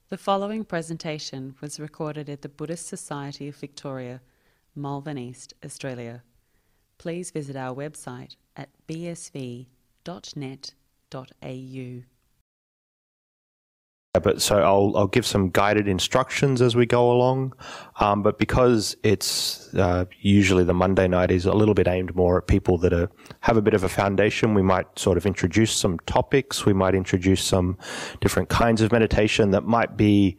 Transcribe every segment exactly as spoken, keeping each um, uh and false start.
The following presentation was recorded at the Buddhist Society of Victoria, Malvern East, Australia. Please visit our website at b s v dot net dot a u. But so I'll I'll give some guided instructions as we go along, um, but because it's uh, usually the Monday night is a little bit aimed more at people that are, have a bit of a foundation, we might sort of introduce some topics, we might introduce some different kinds of meditation that might be,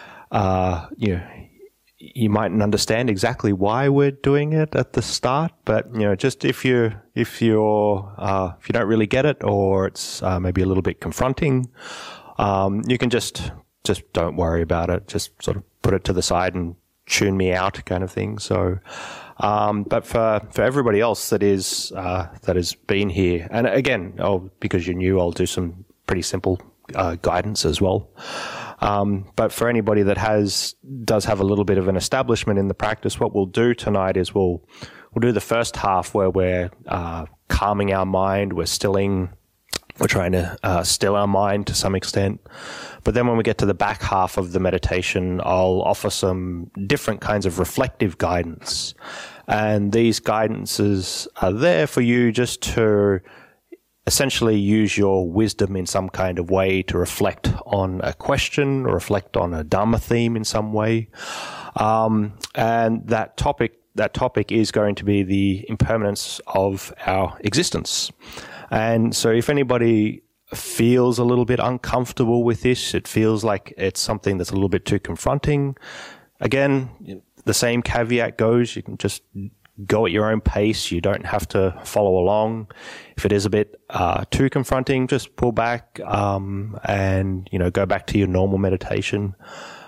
uh, you know, you mightn't understand exactly why we're doing it at the start, but you know, just if you if you're uh, if you don't really get it, or it's uh, maybe a little bit confronting. Um, you can just, just don't worry about it. Just sort of put it to the side and tune me out kind of thing. So, um, but for, for everybody else that is, uh, that has been here, and again, oh, because you're new, I'll do some pretty simple, uh, guidance as well. Um, but for anybody that has, does have a little bit of an establishment in the practice, what we'll do tonight is we'll, we'll do the first half where we're, uh, calming our mind, we're stilling. We're trying to uh, still our mind to some extent. But then when we get to the back half of the meditation, I'll offer some different kinds of reflective guidance. And these guidances are there for you just to essentially use your wisdom in some kind of way to reflect on a question or reflect on a Dharma theme in some way. Um, and that topic, that topic is going to be the impermanence of our existence. And so if anybody feels a little bit uncomfortable with this, it feels like it's something that's a little bit too confronting, again, the same caveat goes. You can just go at your own pace. You don't have to follow along. If it is a bit uh, too confronting, just pull back um, and, you know, go back to your normal meditation.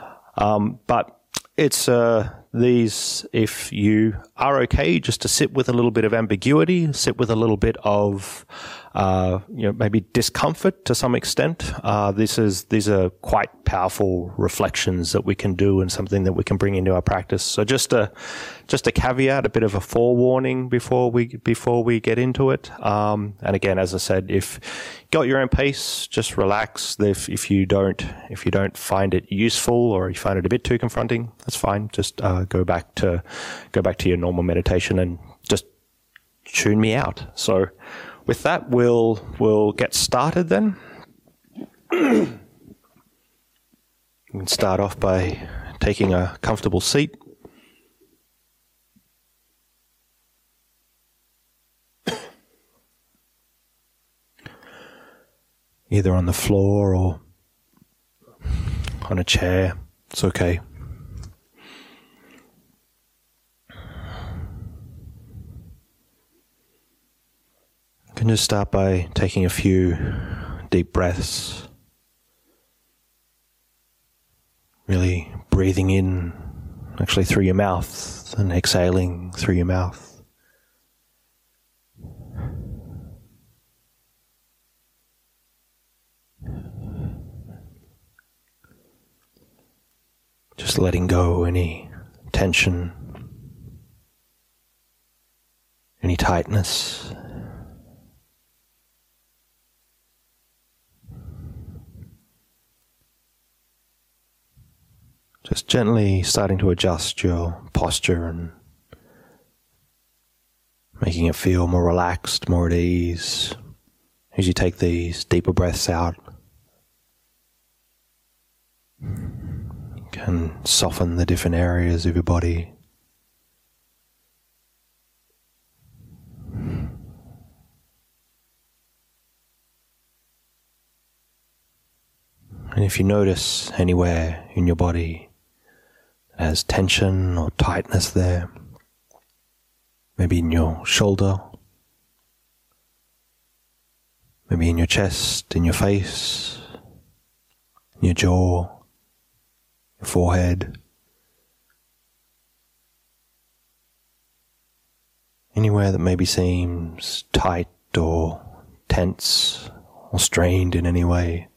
Um, but it's uh, these, if you are okay just to sit with a little bit of ambiguity, sit with a little bit of, uh, you know, maybe discomfort to some extent. Uh, this is, these are quite powerful reflections that we can do and something that we can bring into our practice. So just a, just a caveat, a bit of a forewarning before we, before we get into it. Um, and again, as I said, if you go at your own pace, just relax. If, if you don't, if you don't find it useful or you find it a bit too confronting, that's fine. Just, uh, go back to, go back to your normal meditation and just tune me out. So with that, we'll, we'll get started then. We can start off by taking a comfortable seat. Either on the floor or on a chair, it's okay. You can just start by taking a few deep breaths. Really breathing in actually through your mouth and exhaling through your mouth. Just letting go any tension, any tightness. Just gently starting to adjust your posture and making it feel more relaxed, more at ease as you take these deeper breaths out. You can soften the different areas of your body. And if you notice anywhere in your body as tension or tightness there, maybe in your shoulder, maybe in your chest, in your face, in your jaw, your forehead, anywhere that maybe seems tight or tense or strained in any way.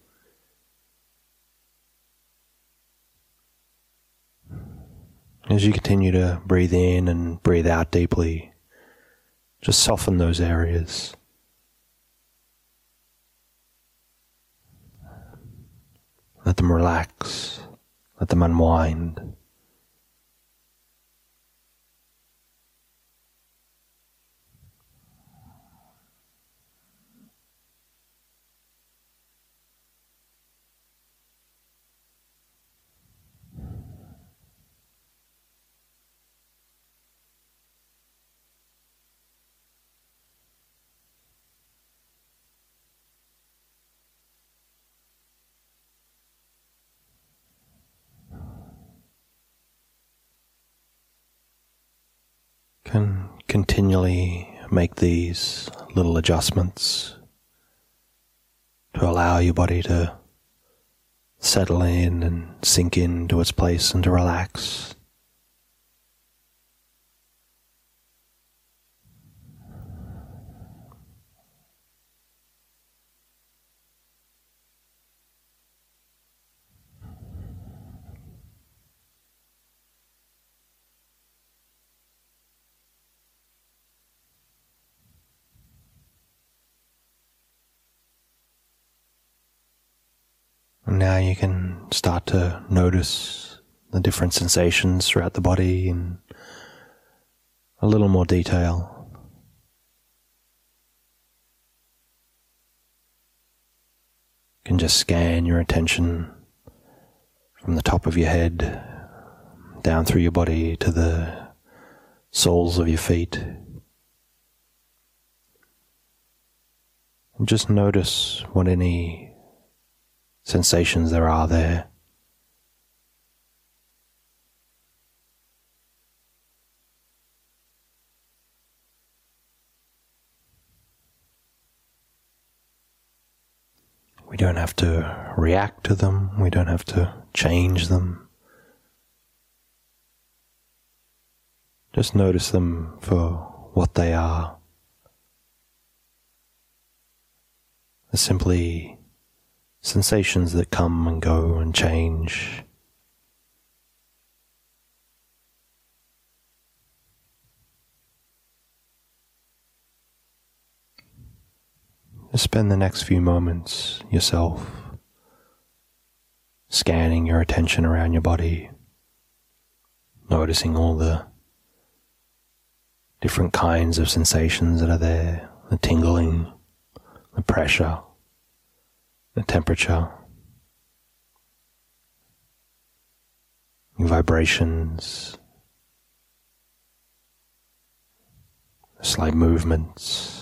As you continue to breathe in and breathe out deeply, just soften those areas. Let them relax. let them unwind. Can continually make these little adjustments to allow your body to settle in and sink into its place and to relax. And now you can start to notice the different sensations throughout the body in a little more detail. You can just scan your attention from the top of your head down through your body to the soles of your feet. And just notice what any sensations there are there. We don't have to react to them, we don't have to change them. Just notice them for what they are. They're simply sensations that come and go and change. Just spend the next few moments yourself scanning your attention around your body, noticing all the different kinds of sensations that are there, the tingling, the pressure, the temperature, the vibrations, the slight movements.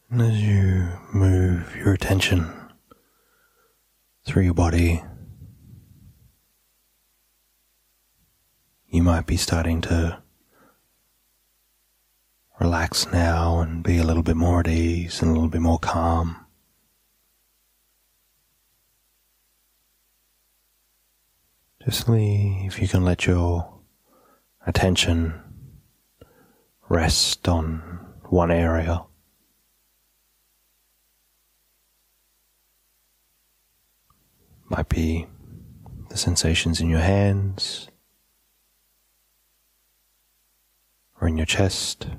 And as you move your attention through your body, you might be starting to relax now and be a little bit more at ease and a little bit more calm. Just if you can let your attention rest on one area. Might be the sensations in your hands or in your chest.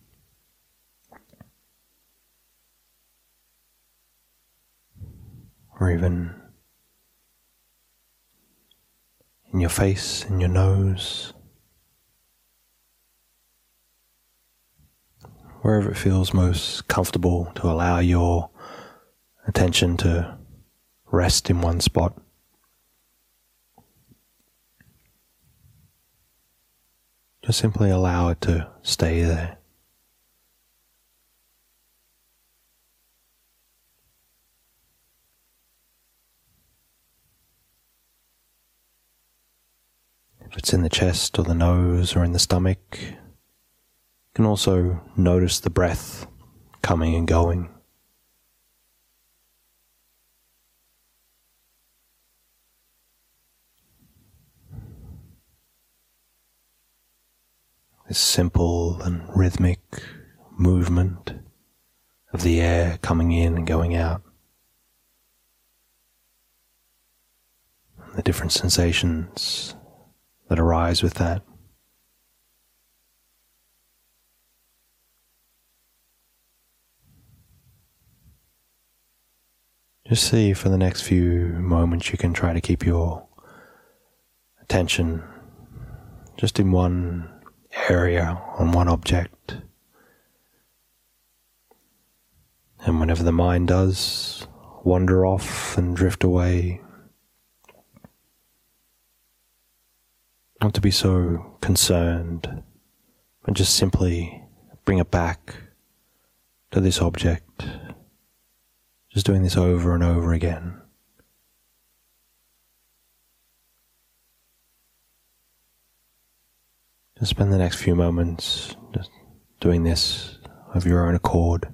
Or even in your face, in your nose, wherever it feels most comfortable to allow your attention to rest in one spot. Just simply allow it to stay there. If it's in the chest or the nose or in the stomach, you can also notice the breath coming and going. This simple and rhythmic movement of the air coming in and going out. The different sensations that arise with that. Just see for the next few moments you can try to keep your attention just in one area, on one object. And whenever the mind does wander off and drift away, not to be so concerned, but just simply bring it back to this object. Just doing this over and over again. Just spend the next few moments just doing this of your own accord.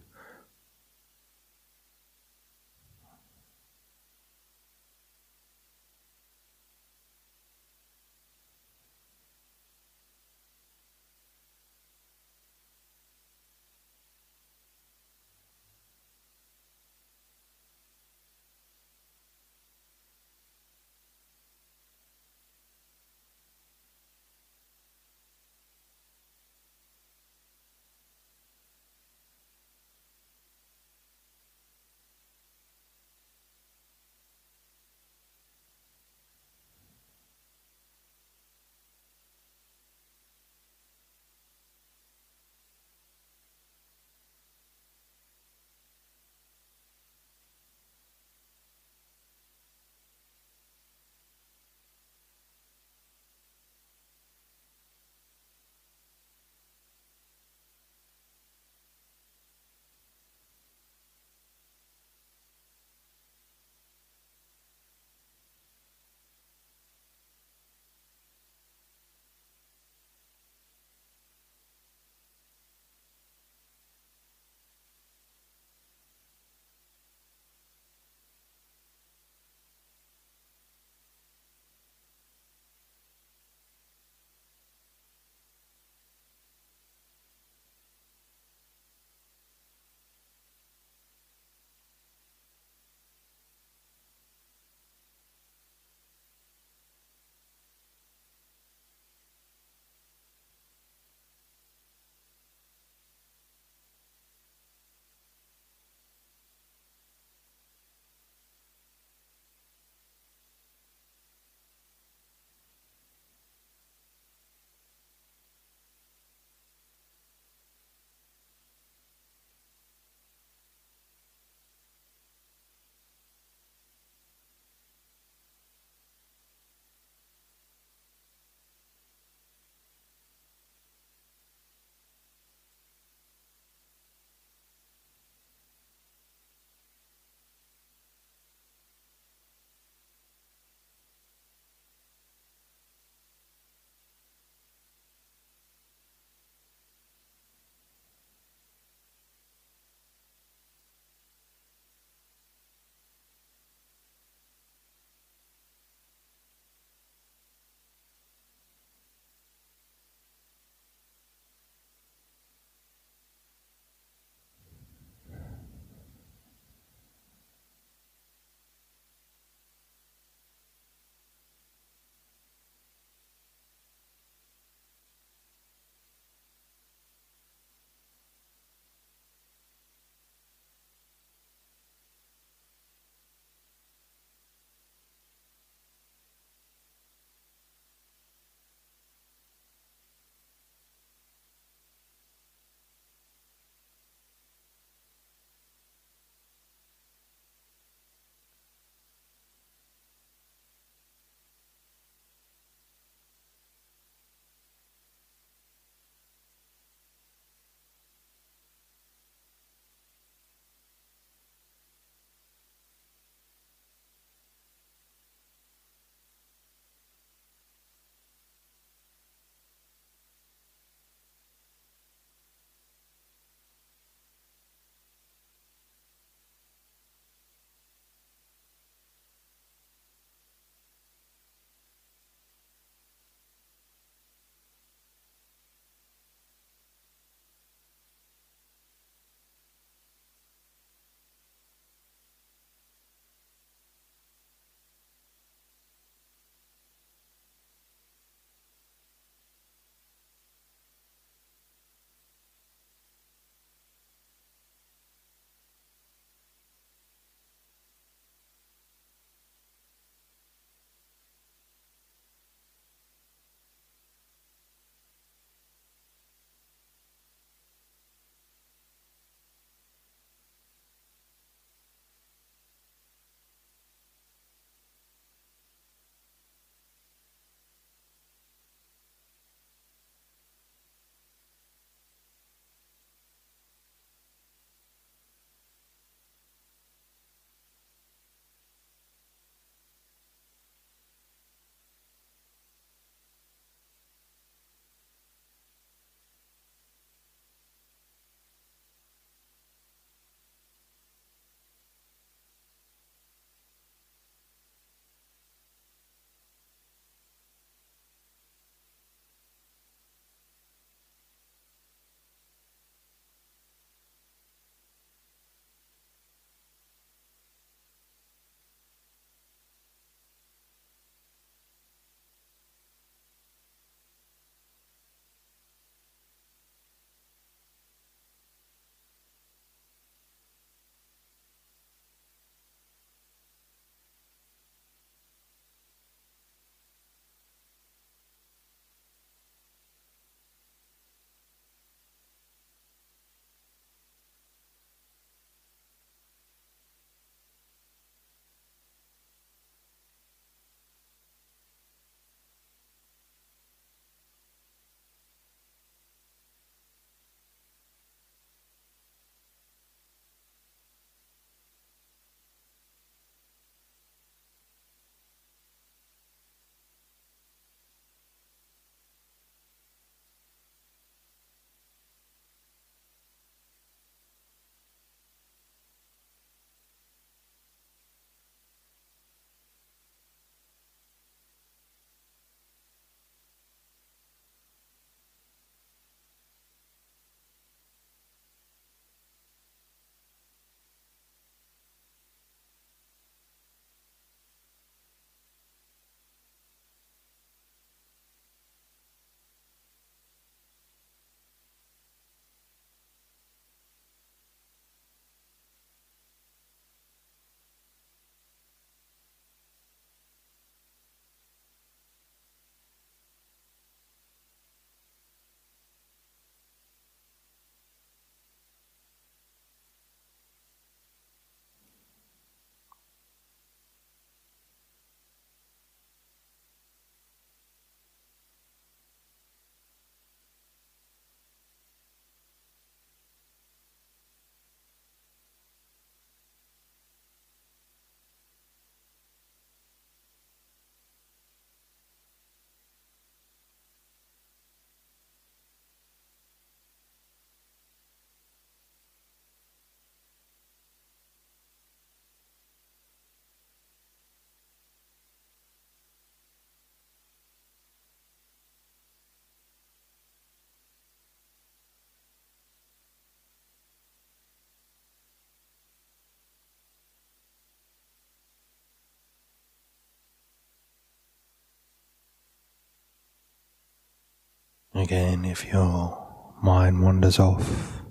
again, if your mind wanders off,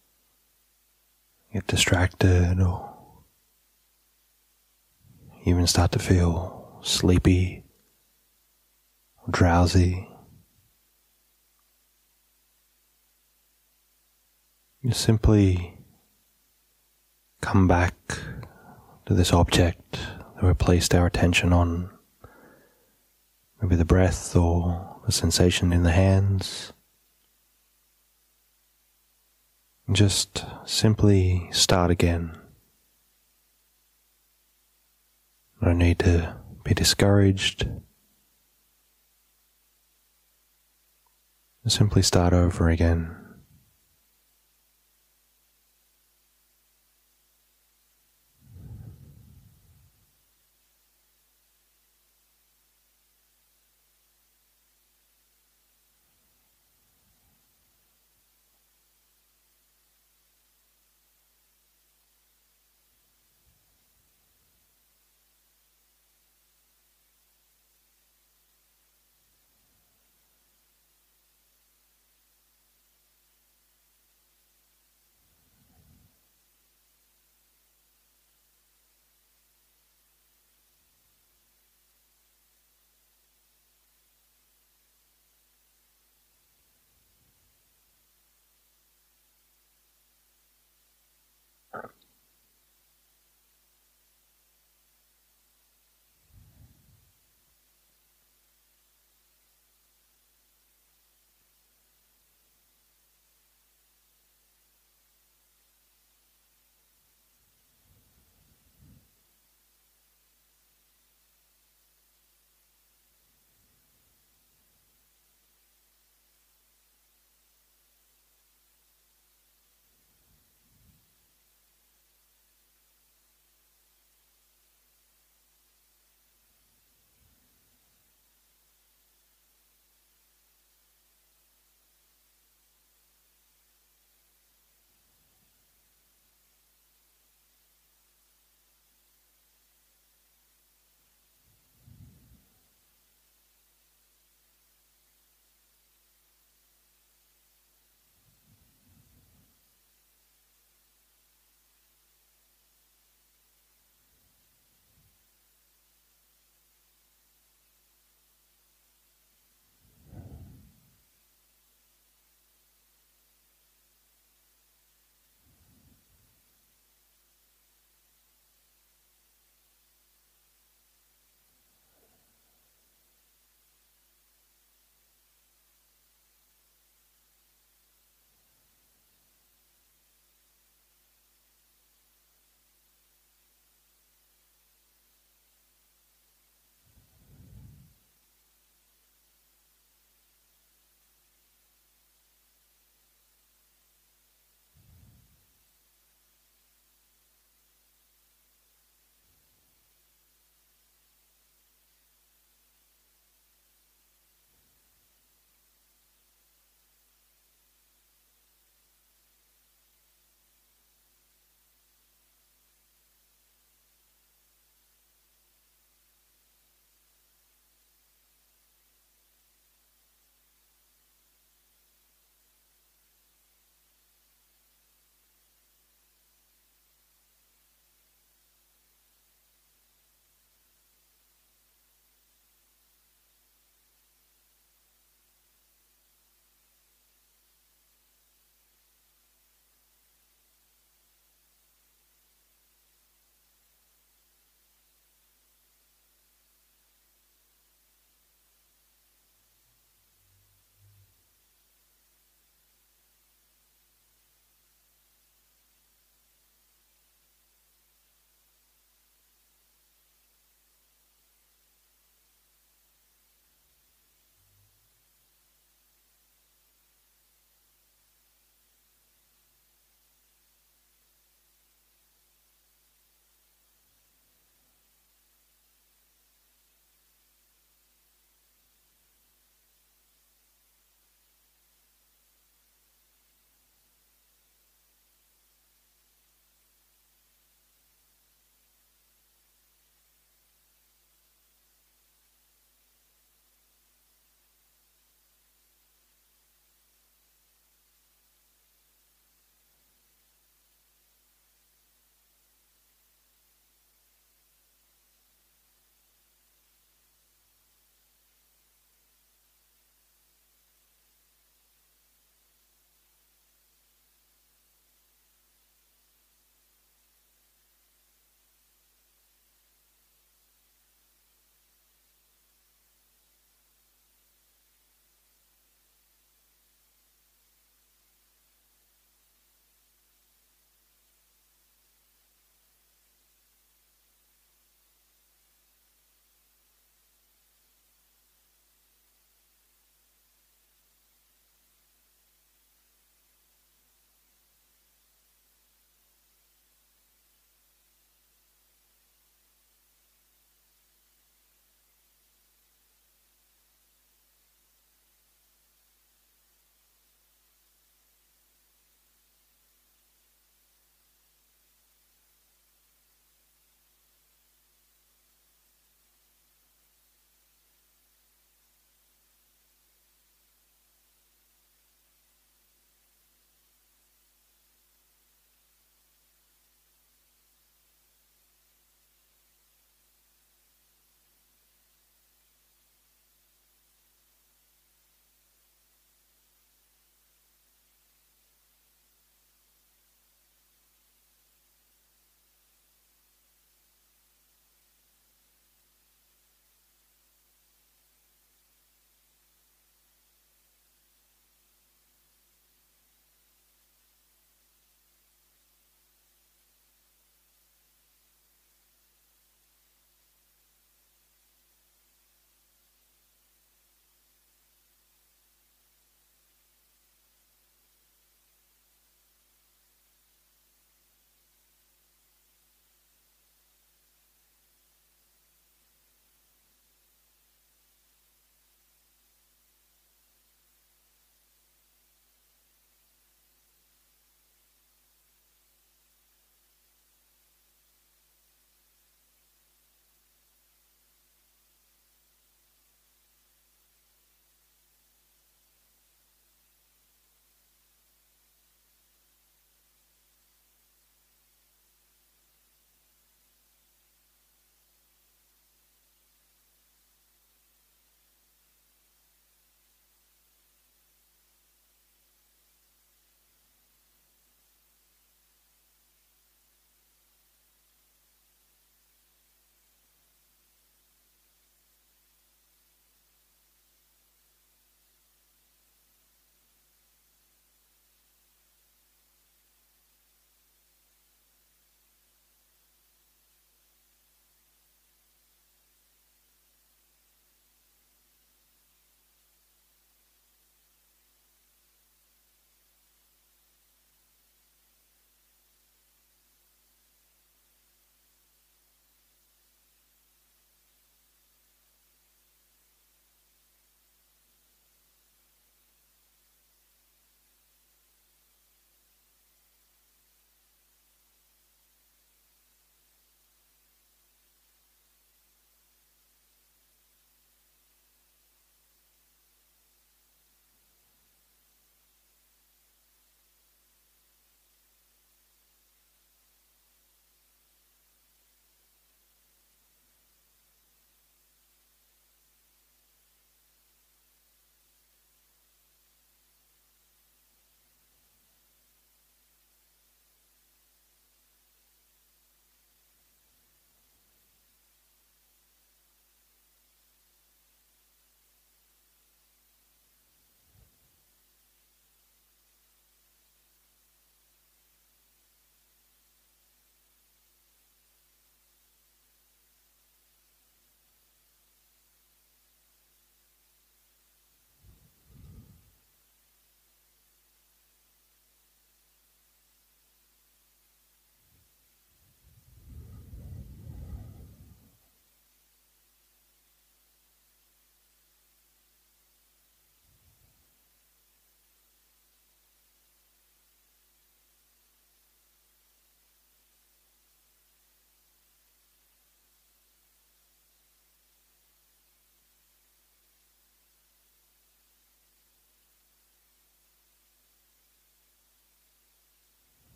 get distracted, or even start to feel sleepy or drowsy, you simply come back to this object that we placed our attention on, maybe the breath or the sensation in the hands. And just simply start again. No need to be discouraged. Simply start over again.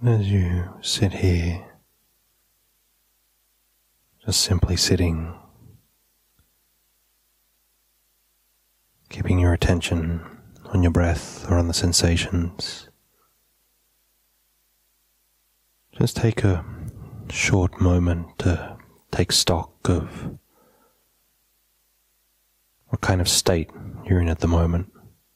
As you sit here, just simply sitting, keeping your attention on your breath or on the sensations, just take a short moment to take stock of what kind of state you're in at the moment.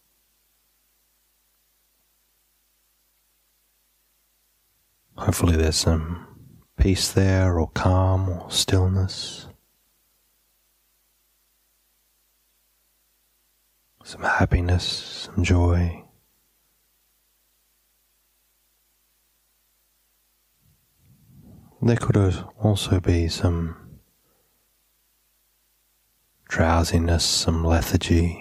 Hopefully there's some peace there, or calm, or stillness. Some happiness, some joy. There could also be some drowsiness, some lethargy.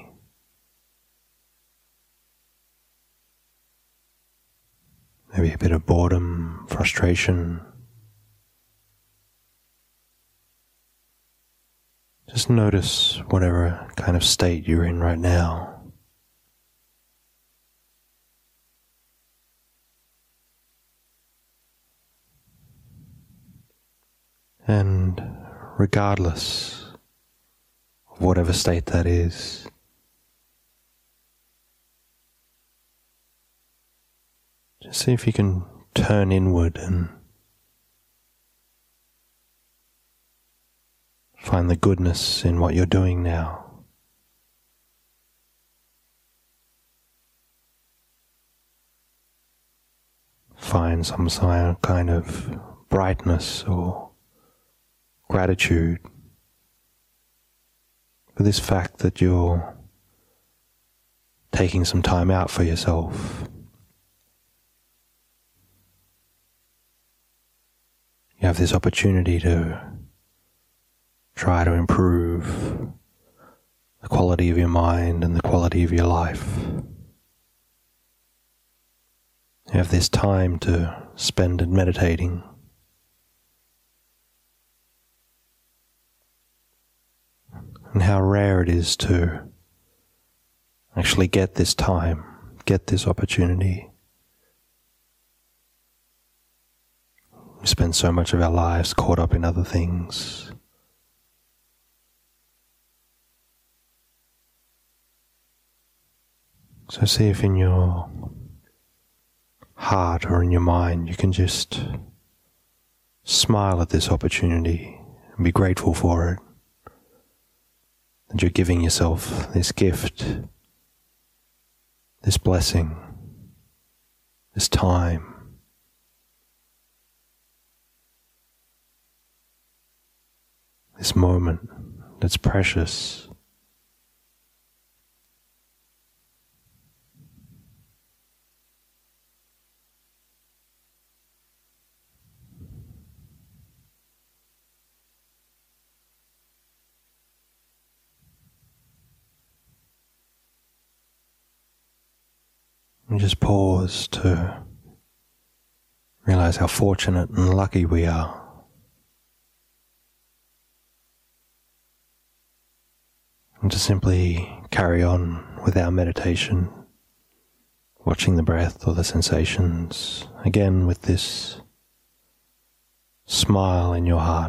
Maybe a bit of boredom, frustration. Just notice whatever kind of state you're in right now. And regardless of whatever state that is, just see if you can turn inward and find the goodness in what you're doing now. Find some kind of brightness or gratitude for this fact that you're taking some time out for yourself. You have this opportunity to try to improve the quality of your mind and the quality of your life. You have this time to spend it meditating. And how rare it is to actually get this time, get this opportunity. We spend so much of our lives caught up in other things. So see if in your heart or in your mind you can just smile at this opportunity and be grateful for it. That you're giving yourself this gift, this blessing, this time. This moment that's precious. And just pause to realize how fortunate and lucky we are. And to simply carry on with our meditation, watching the breath or the sensations, again with this smile in your heart.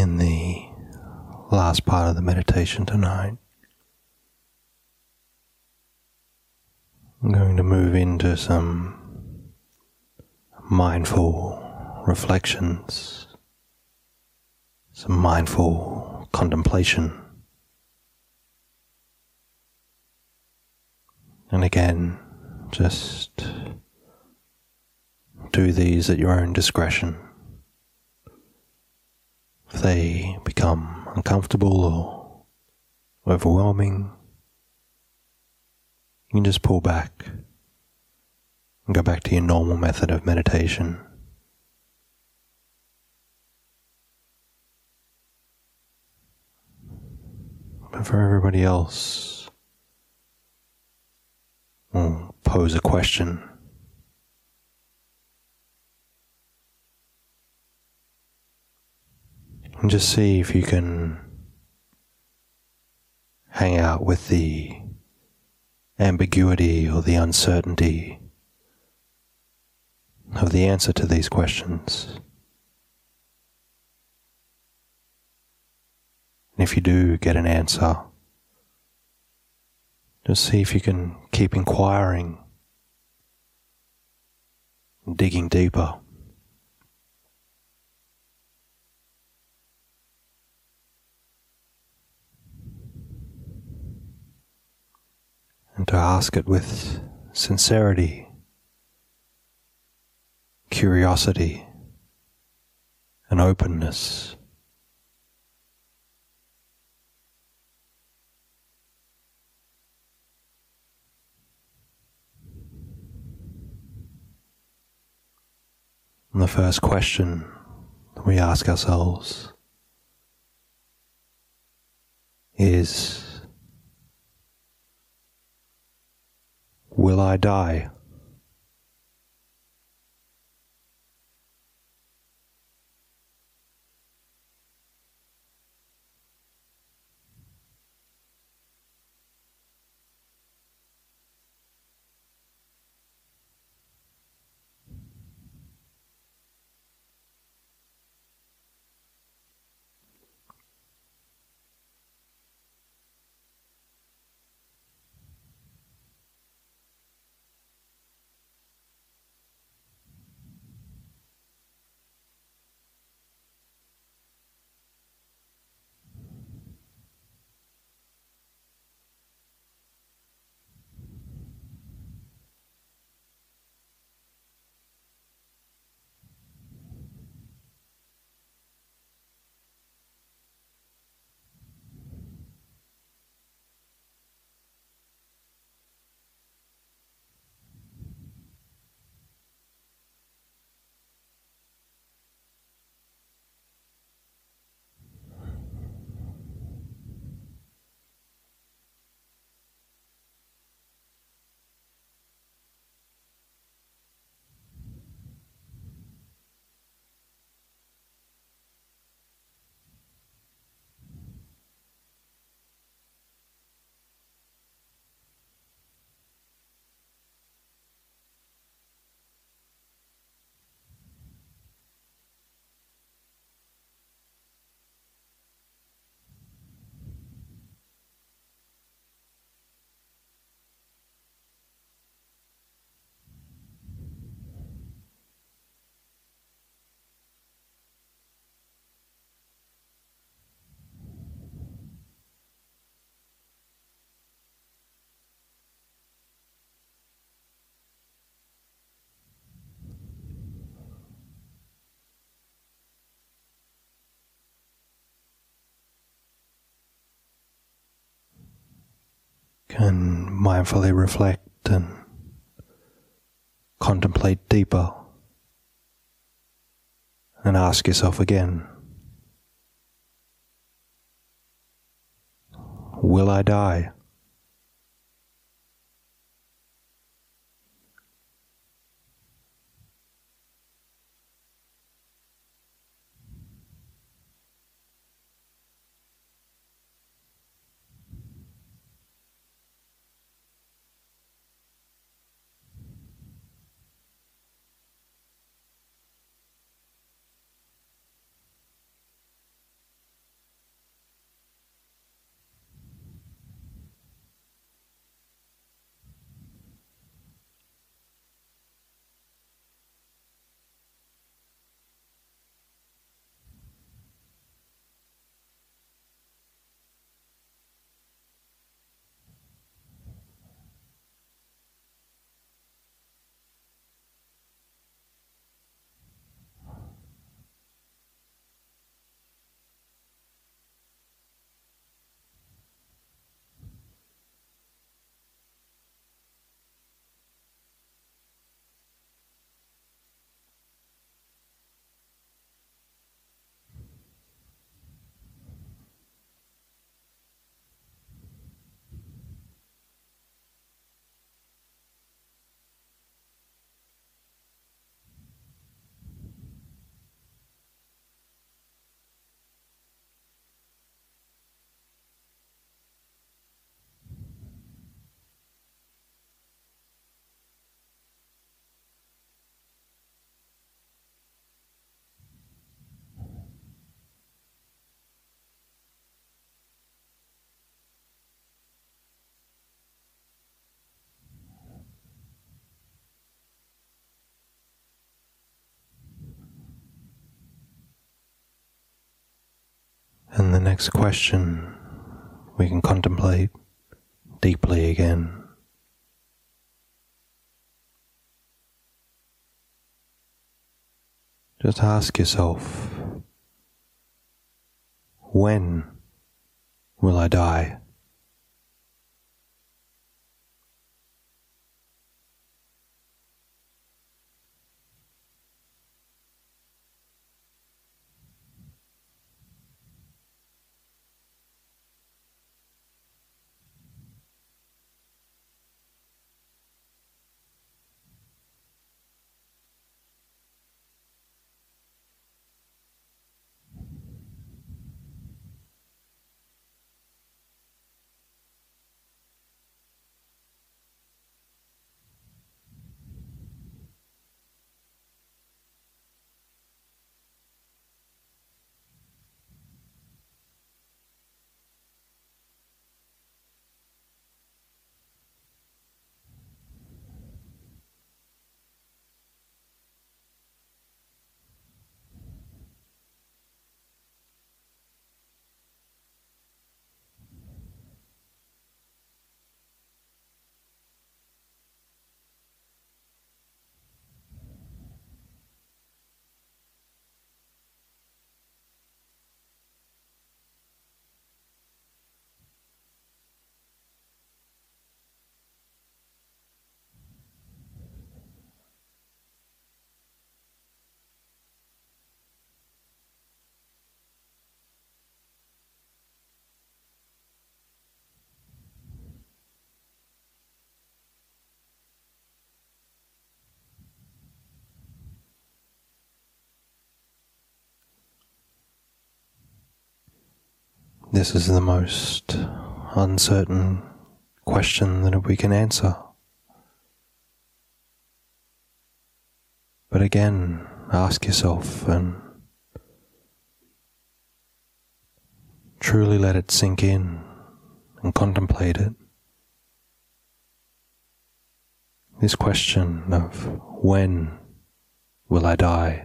in the last part of the meditation tonight. I'm going to move into some mindful reflections, some mindful contemplation. And again, just do these at your own discretion. If they become uncomfortable or overwhelming, you can just pull back and go back to your normal method of meditation. But for everybody else, we'll pose a question. And just see if you can hang out with the ambiguity or the uncertainty of the answer to these questions. And if you do get an answer, just see if you can keep inquiring, digging deeper. And to ask it with sincerity, curiosity, and openness. And the first question that we ask ourselves is, will I die? Can mindfully reflect and contemplate deeper and ask yourself again, will I die? the next question, we can contemplate deeply again. Just ask yourself, when will I die? This is the most uncertain question that we can answer. But again, ask yourself and truly let it sink in and contemplate it. This question of when will I die?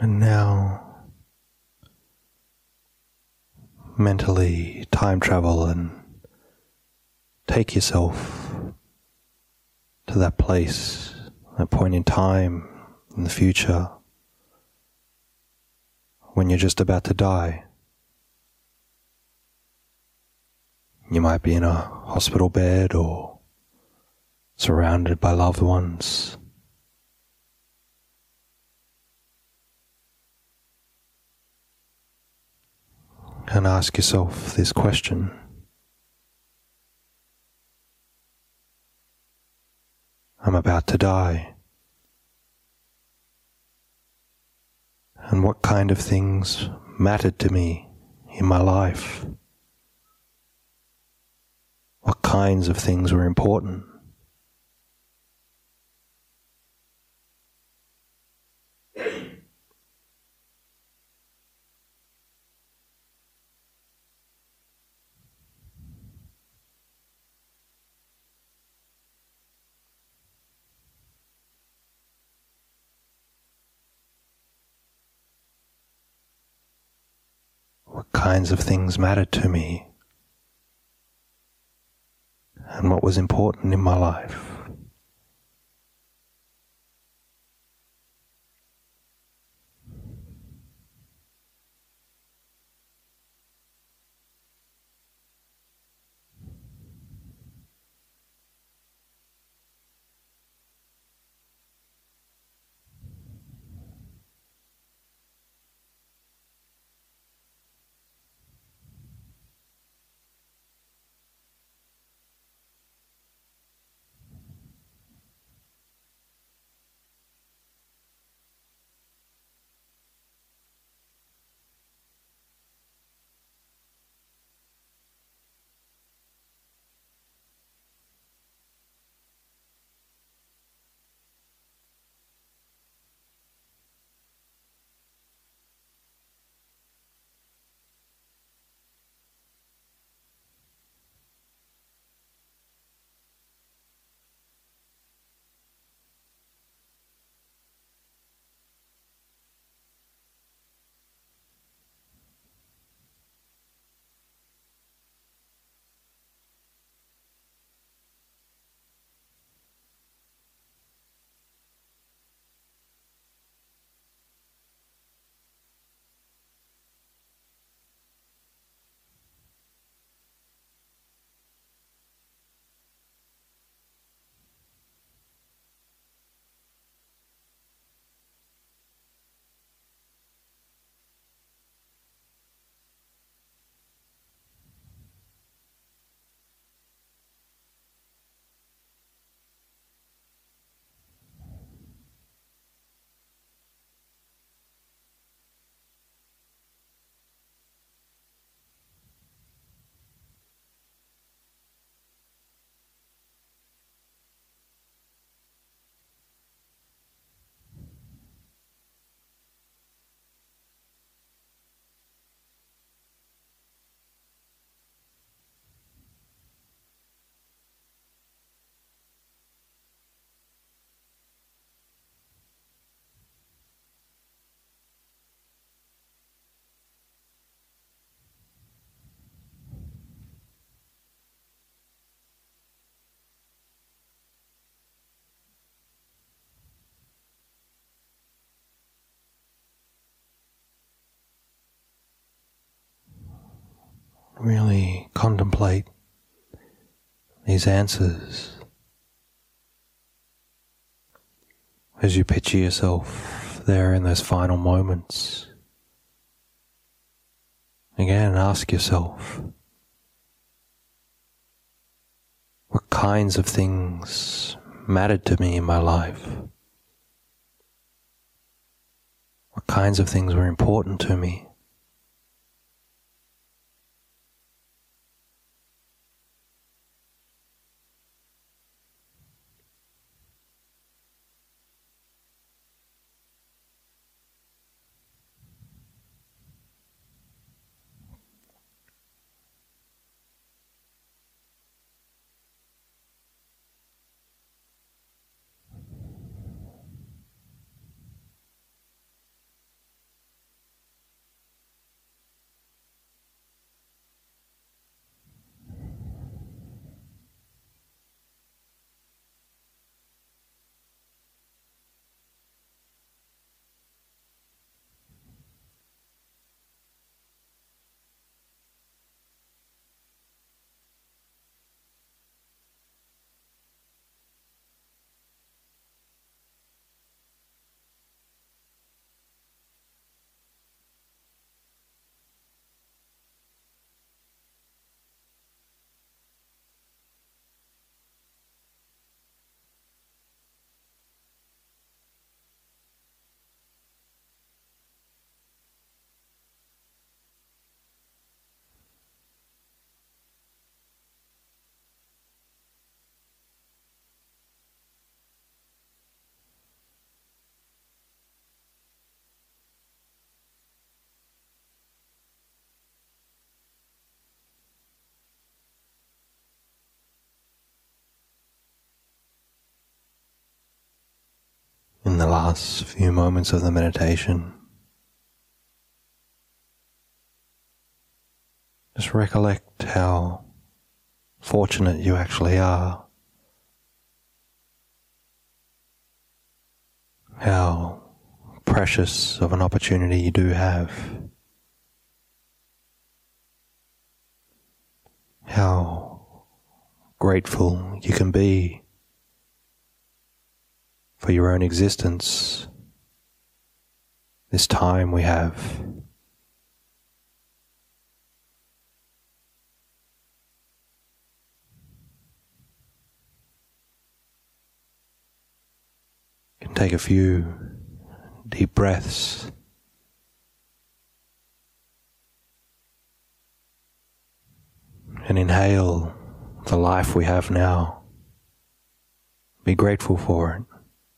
And now, mentally time travel and take yourself to that place, that point in time in the future when you're just about to die. You might be in a hospital bed or surrounded by loved ones. And ask yourself this question. I'm about to die. And what kind of things mattered to me in my life? What kinds of things were important? What kinds of things mattered to me? And what was important in my life? Really contemplate these answers as you picture yourself there in those final moments. Again, ask yourself, what kinds of things mattered to me in my life? What kinds of things were important to me? the last few moments of the meditation, just recollect how fortunate you actually are, how precious of an opportunity you do have, how grateful you can be for your own existence, this time we have. You can take a few deep breaths. And inhale the life we have now. Be grateful for it.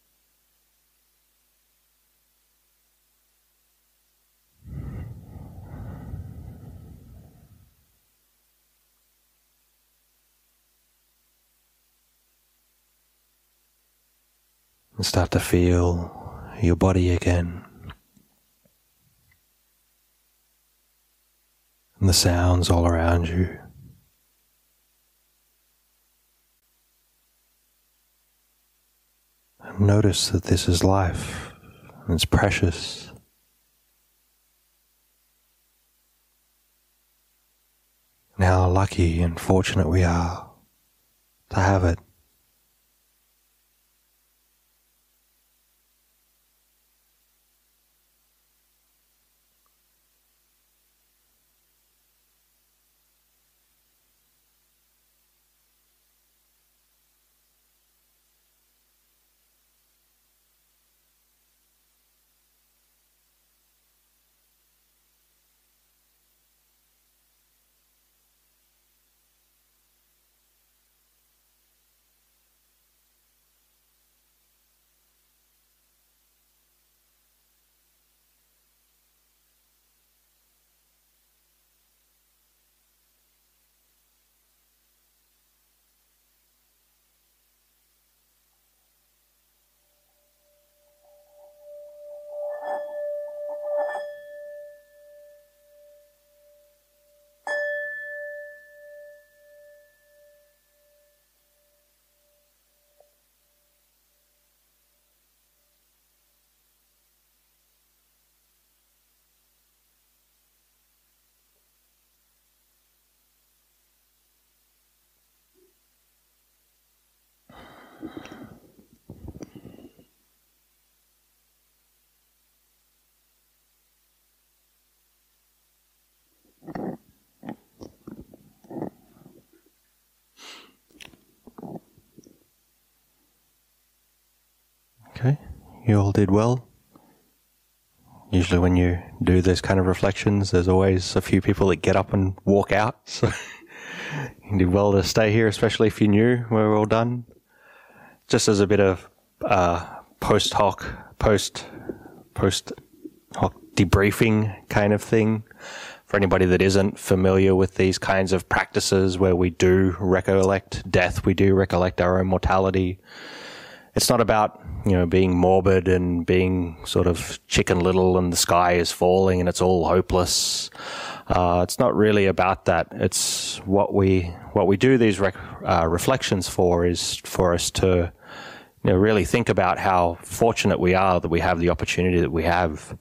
And start to feel your body again. And the sounds all around you. And notice that this is life, and it's precious. And how lucky and fortunate we are to have it. Okay, you all did well. Usually when you do those kind of reflections, there's always a few people that get up and walk out. So you did well to stay here, especially if you knew we were all done. Just as a bit of uh, post hoc, post post hoc debriefing kind of thing for anybody that isn't familiar with these kinds of practices where we do recollect death, we do recollect our own mortality. It's not about, you know, being morbid and being sort of Chicken Little and the sky is falling and it's all hopeless. Uh, it's not really about that. It's what we what we do these rec- uh, reflections for is for us to, you know, really think about how fortunate we are that we have the opportunity that we have,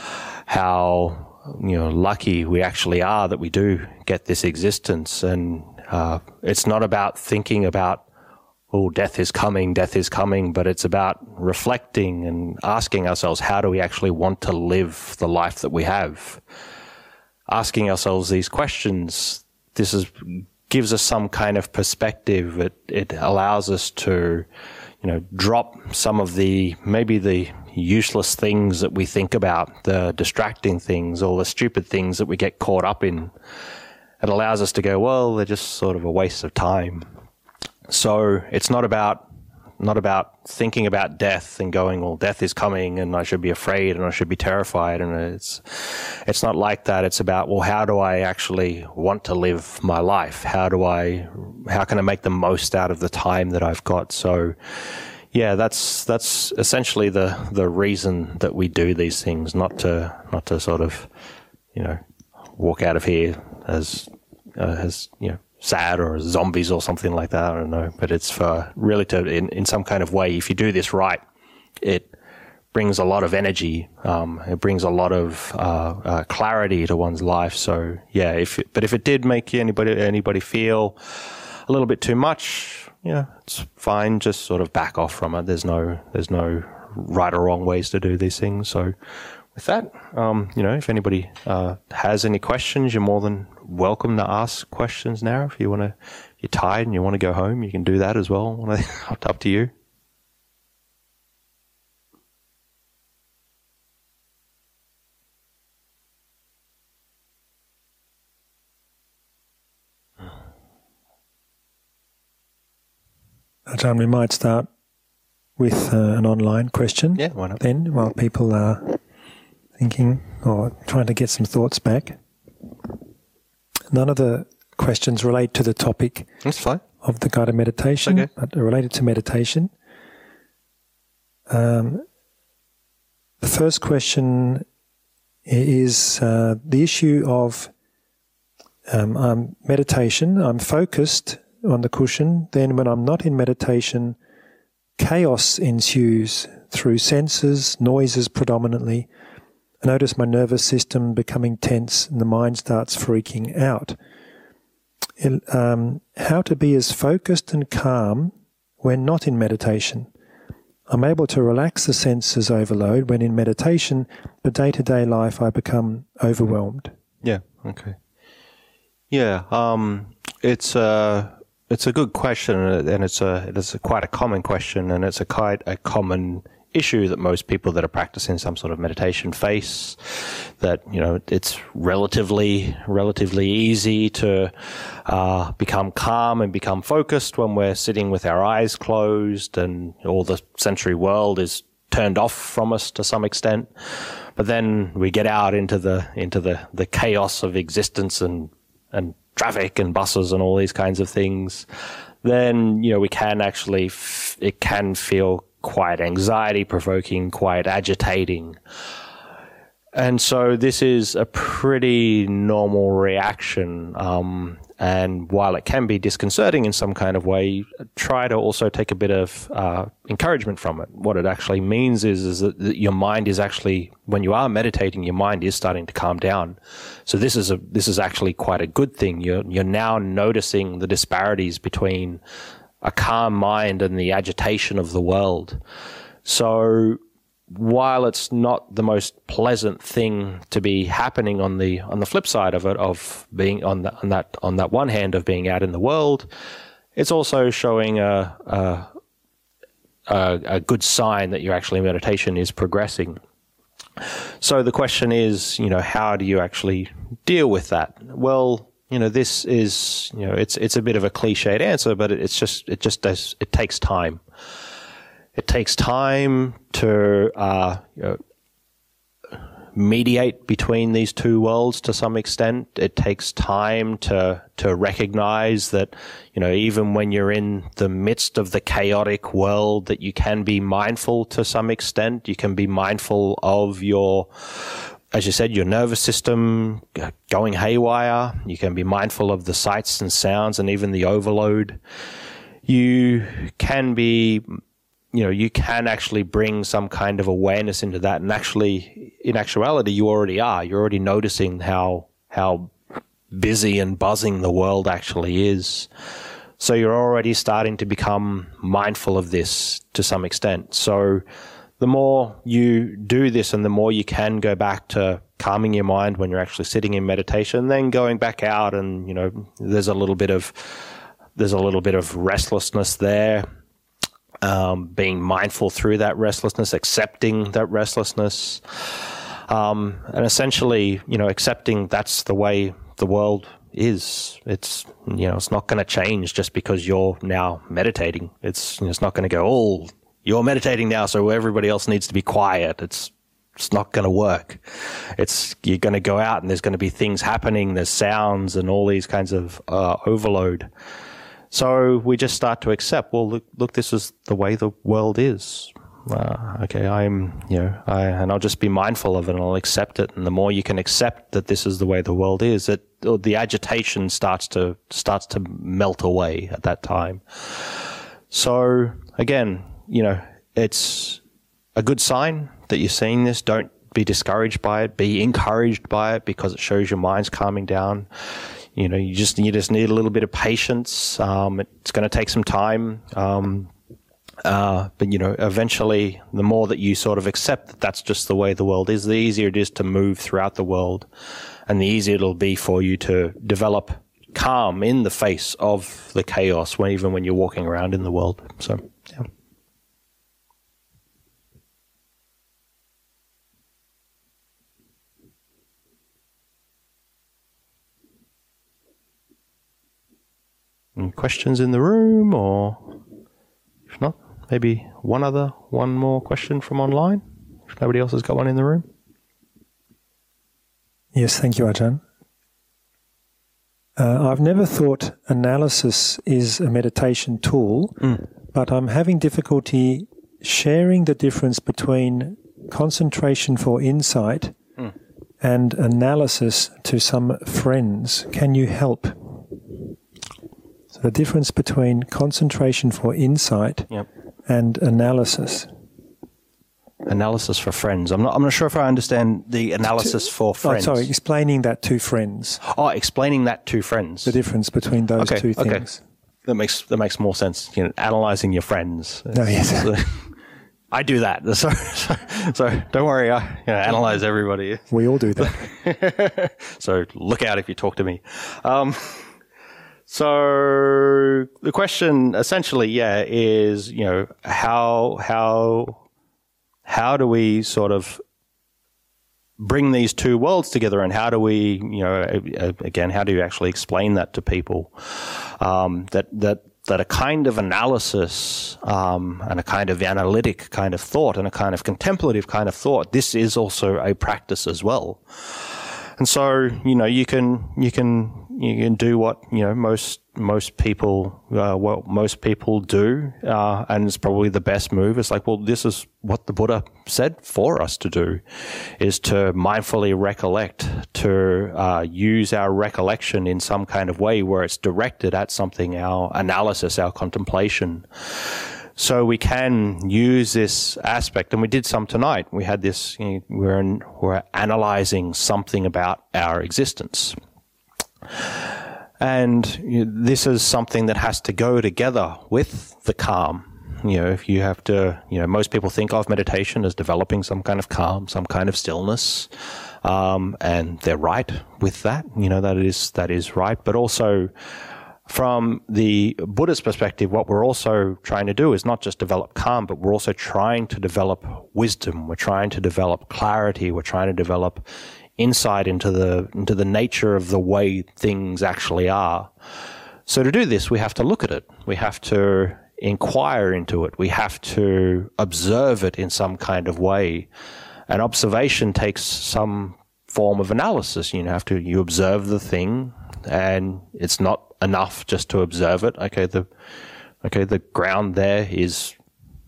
how, you know, lucky we actually are that we do get this existence. And uh, it's not about thinking about, oh, death is coming, death is coming, but it's about reflecting and asking ourselves, how do we actually want to live the life that we have? Asking ourselves these questions, this is gives us some kind of perspective. It it allows us to, you know, drop some of the, maybe the useless things that we think about, the distracting things, or the stupid things that we get caught up in. It allows us to go, well, they're just sort of a waste of time. So it's not about not about thinking about death and going, well, death is coming and I should be afraid and I should be terrified. And it's it's not like that. It's about, well, how do I actually want to live my life? How do I, how can I make the most out of the time that I've got? So Yeah, that's that's essentially the, the reason that we do these things, not to not to sort of, you know, walk out of here as uh, as you know sad or as zombies or something like that. I don't know, but it's for really to in, in some kind of way. If you do this right, it brings a lot of energy. Um, it brings a lot of uh, uh, clarity to one's life. So yeah, if it, but if it did make anybody anybody feel a little bit too much, yeah, it's fine. Just sort of back off from it. There's no, there's no right or wrong ways to do these things. So with that, um, you know, if anybody uh, has any questions, you're more than welcome to ask questions now. If you want to, you're tired and you want to go home, you can do that as well. Up to you. Ajahn, we might start with uh, an online question. Yeah, why not? Then, while people are thinking or trying to get some thoughts back. None of the questions relate to the topic That's fine. of the guided meditation, Okay. but are related to meditation. Um, the first question is uh, the issue of um, um, meditation. I'm focused on the cushion. Then when I'm not in meditation, chaos ensues through senses, noises predominantly. I notice my nervous system becoming tense and the mind starts freaking out. It, um, how to be as focused and calm when not in meditation. I'm able to relax the senses overload when in meditation, but day-to-day life I become overwhelmed. Yeah, okay. Yeah, um, it's a it's a good question, and it's a it's a quite a common question, and it's a quite a common issue that most people that are practicing some sort of meditation face. That, you know, it's relatively relatively easy to uh, become calm and become focused when we're sitting with our eyes closed and all the sensory world is turned off from us to some extent. But then we get out into the into the, the chaos of existence and and traffic and buses and all these kinds of things. Then, you know, we can actually f- it can feel quite anxiety provoking, quite agitating. And so this is a pretty normal reaction. Um, and while it can be disconcerting in some kind of way, try to also take a bit of uh, encouragement from it. What it actually means is, is that, that your mind is actually, when you are meditating, your mind is starting to calm down. So this is a this is actually quite a good thing. You're you're now noticing the disparities between a calm mind and the agitation of the world. So while it's not the most pleasant thing to be happening on the on the flip side of it, of being on, the, on that on that one hand of being out in the world, it's also showing a a, a, a good sign that your actually meditation is progressing. So the question is, you know, how do you actually deal with that? Well, you know, this is, you know, it's it's a bit of a cliched answer, but it, it's just it just does it takes time. It takes time to uh, you know, mediate between these two worlds to some extent. It takes time to to recognize that, you know, even when you're in the midst of the chaotic world, that you can be mindful to some extent. You can be mindful of your, as you said, your nervous system going haywire. You can be mindful of the sights and sounds and even the overload. You can be, you know, you can actually bring some kind of awareness into that. And actually, in actuality, you already are. You're already noticing how how busy and buzzing the world actually is. So you're already starting to become mindful of this to some extent. So the more you do this and the more you can go back to calming your mind when you're actually sitting in meditation, then going back out and, you know, there's a little bit of there's a little bit of restlessness there. Um, being mindful through that restlessness, accepting that restlessness, um, and essentially, you know, accepting that's the way the world is. It's, you know, it's not going to change just because you're now meditating. It's, you know, it's not going to go, oh, you're meditating now, so everybody else needs to be quiet. It's, it's not going to work. It's, you're going to go out and there's going to be things happening. There's sounds and all these kinds of uh, overload. So we just start to accept, well, look, look, this is the way the world is. Uh, okay, I'm, you know, I, and I'll just be mindful of it and I'll accept it. And the more you can accept that this is the way the world is, it, the agitation starts to, starts to melt away at that time. So again, you know, it's a good sign that you're seeing this. Don't be discouraged by it. Be encouraged by it because it shows your mind's calming down. You know, you just, you just need a little bit of patience. Um, it's going to take some time. Um, uh, but, you know, eventually, the more that you sort of accept that that's just the way the world is, the easier it is to move throughout the world. And the easier it'll be for you to develop calm in the face of the chaos, when, even when you're walking around in the world. So, yeah. Any questions in the room, or if not, maybe one other, one more question from online, if nobody else has got one in the room? Yes, thank you, Ajahn. Uh, I've never thought analysis is a meditation tool, mm. but I'm having difficulty sharing the difference between concentration for insight mm. and analysis to some friends. Can you help? So the difference between concentration for insight yep. and analysis. Analysis for friends. I'm not. I'm not sure if I understand the analysis to, for friends. Oh, sorry, explaining that to friends. Oh, explaining that to friends. The difference between those okay, two things. Okay. That makes that makes more sense. You know, analyzing your friends. No, yes. I do that. So, so, so don't worry. I you know, analyze everybody. We all do that. So look out if you talk to me. Um, so the question essentially, yeah, is you know how how. How do we sort of bring these two worlds together, and how do we, you know, again, how do you actually explain that to people? Um, that that that a kind of analysis um, and a kind of analytic kind of thought and a kind of contemplative kind of thought, this is also a practice as well. And so, you know, you can you can you can do what you know most most people uh, what most people do, uh, and it's probably the best move. It's like, well, this is what the Buddha said for us to do, is to mindfully recollect, to uh, use our recollection in some kind of way where it's directed at something, our analysis, our contemplation. So we can use this aspect, and we did some tonight. We had this, you know, we're, in, we're analyzing something about our existence. And you know, this is something that has to go together with the calm. You know, if you have to, you know, most people think of meditation as developing some kind of calm, some kind of stillness. Um, and they're right with that. You know, that is, that is right. But also, from the Buddhist perspective, what we're also trying to do is not just develop calm, but we're also trying to develop wisdom. We're trying to develop clarity. We're trying to develop insight into the into the nature of the way things actually are. So to do this, we have to look at it. We have to inquire into it. We have to observe it in some kind of way. And observation takes some form of analysis. You have to you observe the thing, and it's not enough just to observe it. Okay, the okay, the ground there is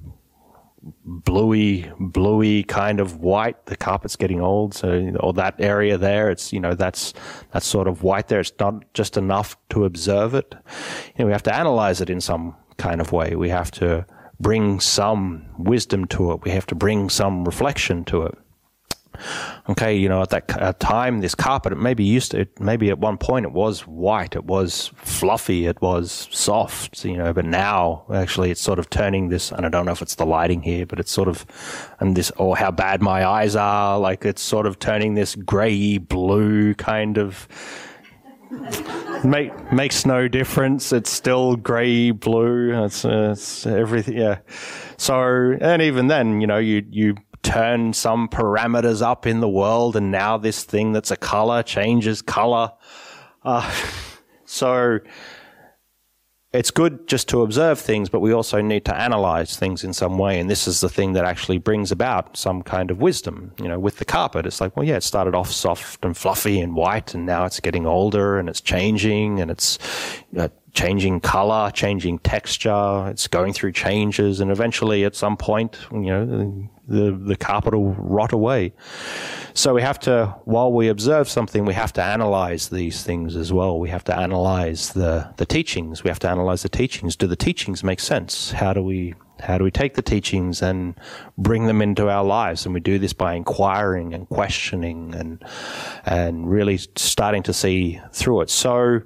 bluey, bluey kind of white. The carpet's getting old, so or that area there, it's you know that's that's sort of white there. It's not just enough to observe it. You know, we have to analyze it in some kind of way. We have to bring some wisdom to it. We have to bring some reflection to it. Okay, you know, at that at time, this carpet, it maybe used to, it, maybe at one point it was white, it was fluffy, it was soft, you know, but now actually it's sort of turning this, and I don't know if it's the lighting here, but it's sort of, and this, or how bad my eyes are, like it's sort of turning this grey blue kind of, make, makes no difference, it's still grey blue, it's, it's everything, yeah. So, and even then, you know, you, you, turn some parameters up in the world, and now this thing that's a color changes color. Uh, so it's good just to observe things, but we also need to analyze things in some way. And this is the thing that actually brings about some kind of wisdom. You know, with the carpet, it's like, well, yeah, it started off soft and fluffy and white, and now it's getting older and it's changing and it's uh, changing color, changing texture. It's going through changes, and eventually, at some point, you know, the the carpet will rot away. So we have to, while we observe something, we have to analyze these things as well. We have to analyze the the teachings. We have to analyze the teachings. Do the teachings make sense? How do we how do we take the teachings and bring them into our lives? And we do this by inquiring and questioning and and really starting to see through it. So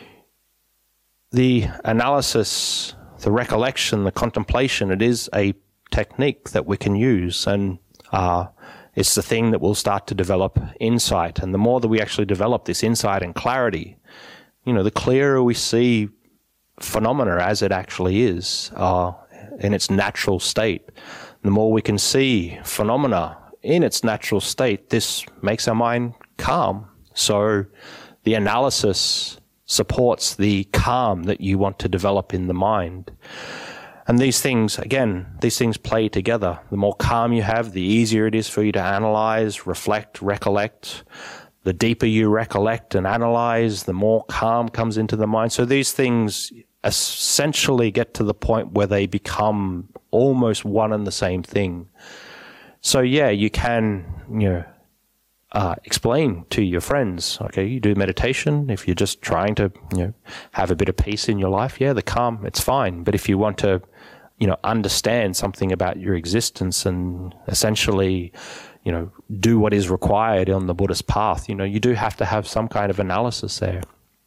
the analysis, the recollection, the contemplation, it is a technique that we can use, and uh, it's the thing that will start to develop insight. And the more that we actually develop this insight and clarity, you know, the clearer we see phenomena as it actually is, uh, in its natural state. The more we can see phenomena in its natural state, this makes our mind calm. So the analysis supports the calm that you want to develop in the mind. And these things, again, these things play together. The more calm you have, the easier it is for you to analyze, reflect, recollect. The deeper you recollect and analyze, the more calm comes into the mind. So these things essentially get to the point where they become almost one and the same thing. So yeah, you can, you know, Uh, explain to your friends, okay, you do meditation. If you're just trying to, you know, have a bit of peace in your life, yeah, the calm, it's fine. But if you want to, you know, understand something about your existence and essentially, you know, do what is required on the Buddhist path, you know, you do have to have some kind of analysis there.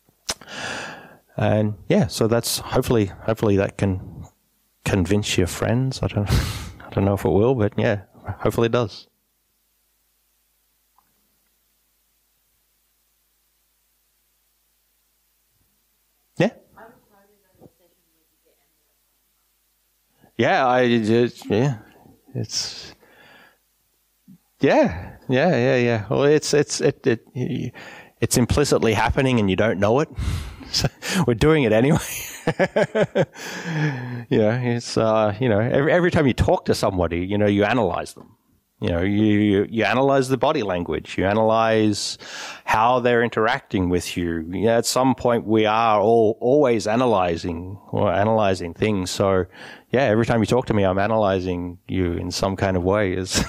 And yeah, so that's hopefully, hopefully that can convince your friends. I don't, I don't know if it will, but yeah, hopefully it does. Yeah. Yeah, I just, yeah, it's, yeah, yeah, yeah, yeah. Well, it's, it's, it, it, it's implicitly happening and you don't know it. So we're doing it anyway. You know, it's, uh, you know, every, every time you talk to somebody, you know, you analyze them. You know, you, you analyze the body language, you analyze how they're interacting with you. Yeah, at some point we are all always analyzing or analyzing things. So yeah, every time you talk to me, I'm analyzing you in some kind of way. Is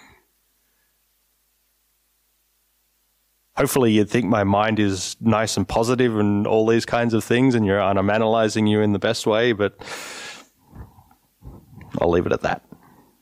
hopefully you'd think my mind is nice and positive and all these kinds of things, and you're and I'm analyzing you in the best way, but I'll leave it at that.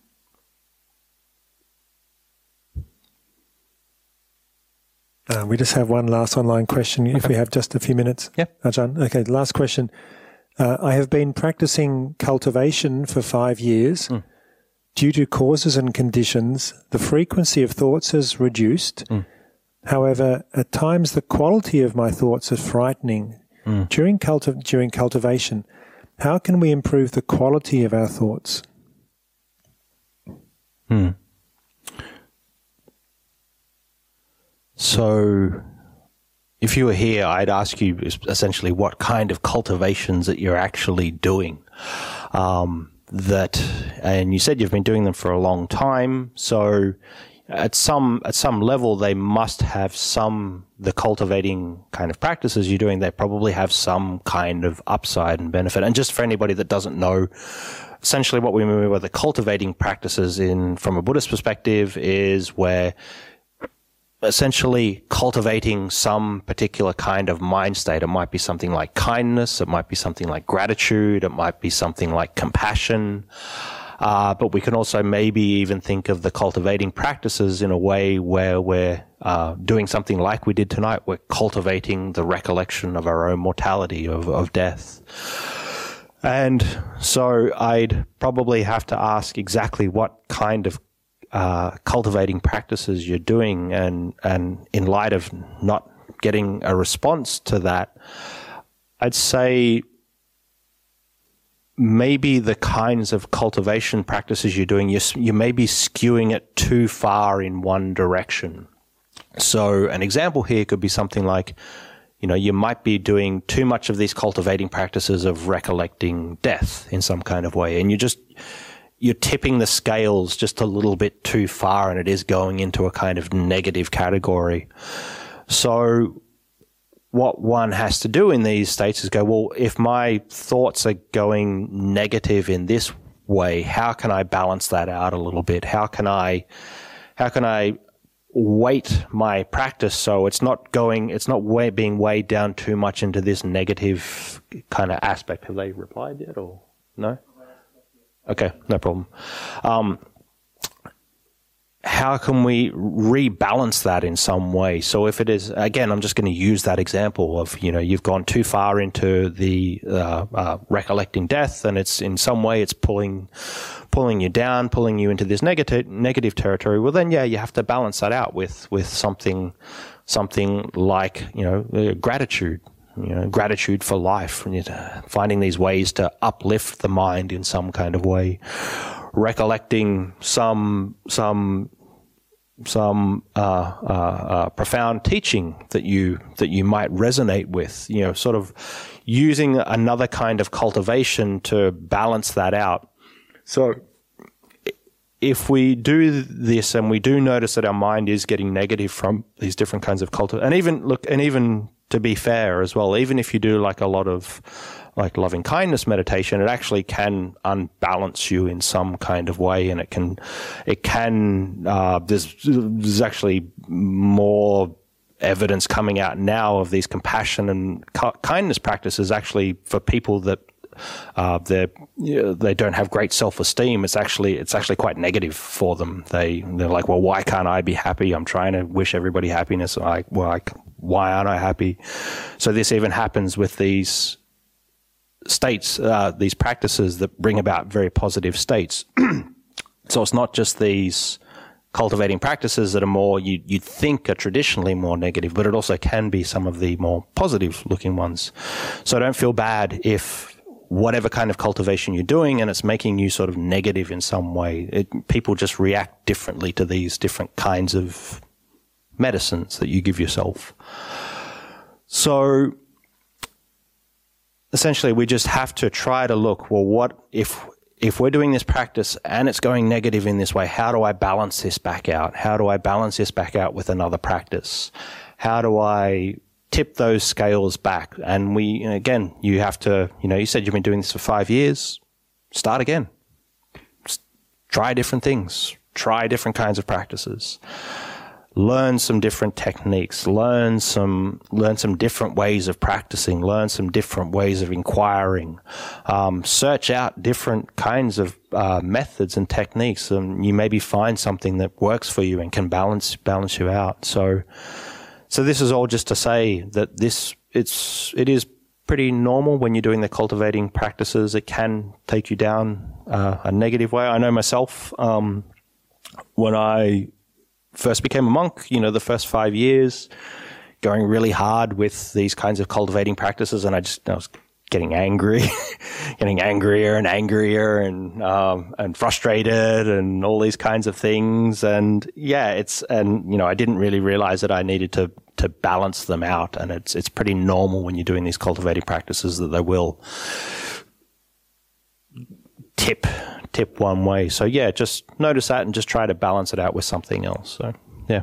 Uh, we just have one last online question, if okay. we have just a few minutes. Yeah. Ajahn. Okay, last question. Uh, I have been practicing cultivation for five years. Mm. Due to causes and conditions, the frequency of thoughts has reduced. Mm. However, at times the quality of my thoughts are frightening. Mm. During, culti- during cultivation, how can we improve the quality of our thoughts? Hmm. So if you were here, I'd ask you essentially what kind of cultivations that you're actually doing. Um, that, and you said you've been doing them for a long time. So at some, at some level, they must have some, the cultivating kind of practices you're doing, they probably have some kind of upside and benefit. And just for anybody that doesn't know, essentially what we mean by the cultivating practices in, from a Buddhist perspective is where essentially cultivating some particular kind of mind state. It might be something like kindness. It might be something like gratitude. It might be something like compassion. Uh, but we can also maybe even think of the cultivating practices in a way where we're uh, doing something like we did tonight. We're cultivating the recollection of our own mortality, of, of death. And so I'd probably have to ask exactly what kind of Uh, cultivating practices you're doing, and and in light of not getting a response to that, I'd say maybe the kinds of cultivation practices you're doing, you, you may be skewing it too far in one direction. So an example here could be something like, you know, you might be doing too much of these cultivating practices of recollecting death in some kind of way, and you just you're tipping the scales just a little bit too far, and it is going into a kind of negative category. So what one has to do in these states is go, well, if my thoughts are going negative in this way, how can I balance that out a little bit? How can I, how can I weight my practice so it's not going, it's not way, being weighed down too much into this negative kind of aspect? Have they replied yet or no? Okay, no problem. Um, how can we rebalance that in some way? So if it is, again, I'm just going to use that example of, you know, you've gone too far into the uh, uh, recollecting death, and it's in some way it's pulling pulling you down, pulling you into this negative negative territory. Well, then, yeah, you have to balance that out with with something something like, you know, uh, gratitude. You know, gratitude for life, you know, finding these ways to uplift the mind in some kind of way, recollecting some some some uh, uh, uh, profound teaching that you that you might resonate with. You know, sort of using another kind of cultivation to balance that out. So, if we do this and we do notice that our mind is getting negative from these different kinds of cultivation, and even look, and even to be fair as well, even if you do like a lot of like loving kindness meditation, it actually can unbalance you in some kind of way, and it can, it can. Uh, there's there's actually more evidence coming out now of these compassion and kindness practices actually for people that uh, they you know, they don't have great self-esteem. It's actually it's actually quite negative for them. They they're like, well, why can't I be happy? I'm trying to wish everybody happiness. Like, well, I, why aren't I happy? So this even happens with these states, uh, these practices that bring about very positive states. So it's not just these cultivating practices that are more, you, you'd think are traditionally more negative, but it also can be some of the more positive looking ones. So don't feel bad if whatever kind of cultivation you're doing and it's making you sort of negative in some way. It, people just react differently to these different kinds of medicines that you give yourself. So essentially we just have to try to look, well, what if if we're doing this practice and it's going negative in this way, how do I balance this back out? How do I balance this back out with another practice? How do I tip those scales back? And we, again, you have to, you know, you said you've been doing this for five years. Start again. Just try different things. Try different kinds of practices. Learn some different techniques, learn some learn some different ways of practicing, learn some different ways of inquiring, um, search out different kinds of uh, methods and techniques, and you maybe find something that works for you and can balance balance you out. So, so this is all just to say that this it's it is pretty normal when you're doing the cultivating practices. It can take you down uh, a negative way. I know myself um, when I first became a monk, you know, the first five years, going really hard with these kinds of cultivating practices, and I just I was getting angry, getting angrier and angrier, and um, and frustrated, and all these kinds of things. And yeah, it's and you know, I didn't really realize that I needed to to balance them out, and it's it's pretty normal when you're doing these cultivating practices that they will tip. tip one way. So yeah, just notice that and just try to balance it out with something else. So yeah.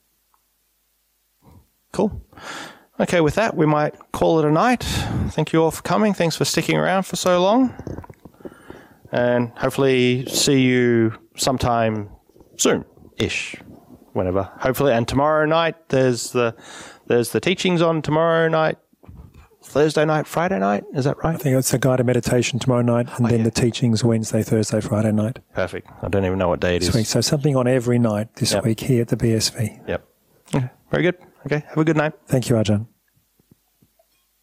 Cool. Okay, with that, we might call it a night. Thank you all for coming. Thanks for sticking around for so long. And hopefully see you sometime soon-ish, whenever. Hopefully, and tomorrow night, there's the there's the teachings on tomorrow night. Thursday night, Friday night, is that right? I think it's a guided meditation tomorrow night, and oh, then yeah. the teachings Wednesday, Thursday, Friday night. Perfect. I don't even know what day it this is. Week. So something on every night this yep. week here at the B S V. Yep. Okay. Very good. Okay. Have a good night. Thank you, Ajahn.